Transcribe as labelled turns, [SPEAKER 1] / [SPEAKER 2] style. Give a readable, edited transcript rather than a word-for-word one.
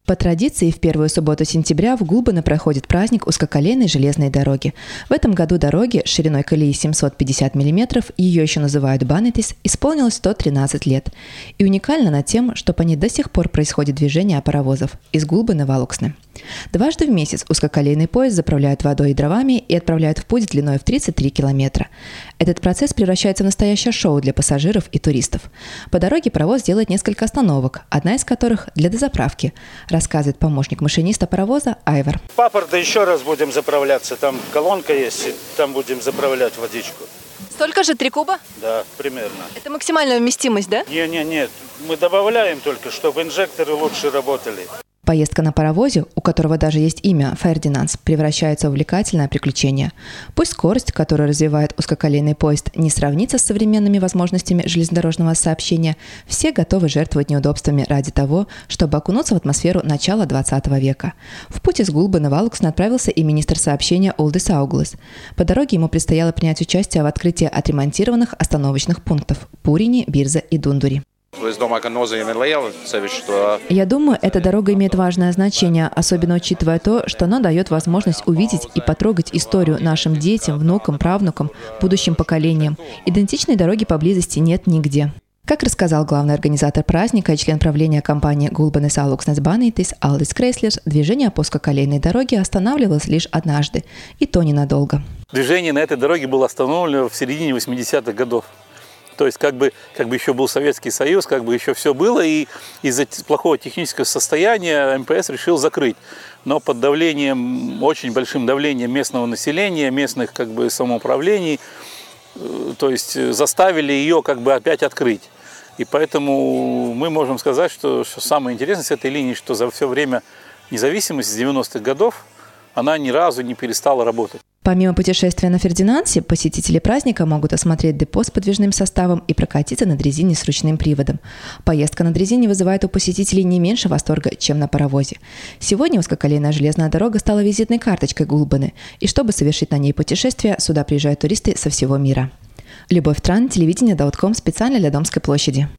[SPEAKER 1] По традиции, в первую субботу сентября в Гулбино проходит праздник узкоколейной железной дороги. В этом году дороге шириной колеи 750 мм, ее еще называют Банетис, исполнилось 113 лет. И уникально она тем, что по ней до сих пор происходит движение паровозов из Гулбино в Алуксне. Дважды в месяц узкоколейный поезд заправляют водой и дровами и отправляют в путь длиной в 33 километра. Этот процесс превращается в настоящее шоу для пассажиров и туристов. По дороге паровоз делает несколько остановок, одна из которых для дозаправки, рассказывает помощник машиниста паровоза Айвар.
[SPEAKER 2] Папорда еще раз будем заправляться, там колонка есть, там будем заправлять водичку.
[SPEAKER 1] Столько же, 3 куба?
[SPEAKER 2] Да, примерно.
[SPEAKER 1] Это максимальная вместимость, да?
[SPEAKER 2] Нет, мы добавляем только, чтобы инжекторы лучше работали.
[SPEAKER 1] Поездка на паровозе, у которого даже есть имя Фердинандс, превращается в увлекательное приключение. Пусть скорость, которую развивает узкоколейный поезд, не сравнится с современными возможностями железнодорожного сообщения, все готовы жертвовать неудобствами ради того, чтобы окунуться в атмосферу начала 20 века. В путь из Гулбино в Алуксне отправился и министр сообщения Улдис Ауглис. По дороге ему предстояло принять участие в открытии отремонтированных остановочных пунктов – Пурине, Бирзе и Дундури. Я думаю, эта дорога имеет важное значение, особенно учитывая то, что она дает возможность увидеть и потрогать историю нашим детям, внукам, правнукам, будущим поколениям. Идентичной дороги поблизости нет нигде. Как рассказал главный организатор праздника и член правления компании Gulbenes Alūksnes Banītis Алдис Крейслерс, движение по узкоколейной дороге останавливалось лишь однажды, и то ненадолго.
[SPEAKER 3] Движение на этой дороге было остановлено в середине 80-х годов. То есть как бы еще был Советский Союз, как бы еще все было, и из-за плохого технического состояния МПС решил закрыть. Но под давлением, очень большим давлением местного населения, местных как бы самоуправлений, то есть заставили ее как бы опять открыть. И поэтому мы можем сказать, что самое интересное с этой линии, что за все время независимости с 90-х годов она ни разу не перестала работать.
[SPEAKER 1] Помимо путешествия на Фердинандсе, посетители праздника могут осмотреть депо с подвижным составом и прокатиться на дрезине с ручным приводом. Поездка на дрезине вызывает у посетителей не меньше восторга, чем на паровозе. Сегодня узкоколейная железная дорога стала визитной карточкой Гулбино, и чтобы совершить на ней путешествие, сюда приезжают туристы со всего мира. Любовь Тран, телевидение.com, специально для Домской площади.